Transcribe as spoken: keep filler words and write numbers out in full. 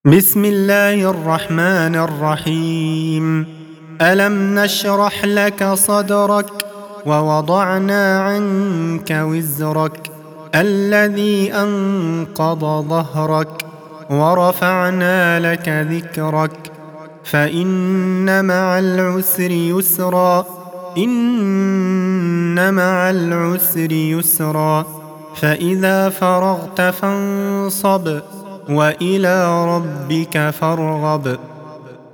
بسم الله الرحمن الرحيم. ألم نشرح لك صدرك ووضعنا عنك وزرك الذي أنقض ظهرك ورفعنا لك ذكرك فإن مع العسر يسرا إن مع العسر يسرا فإذا فرغت فانصب وإلى ربك فارغب.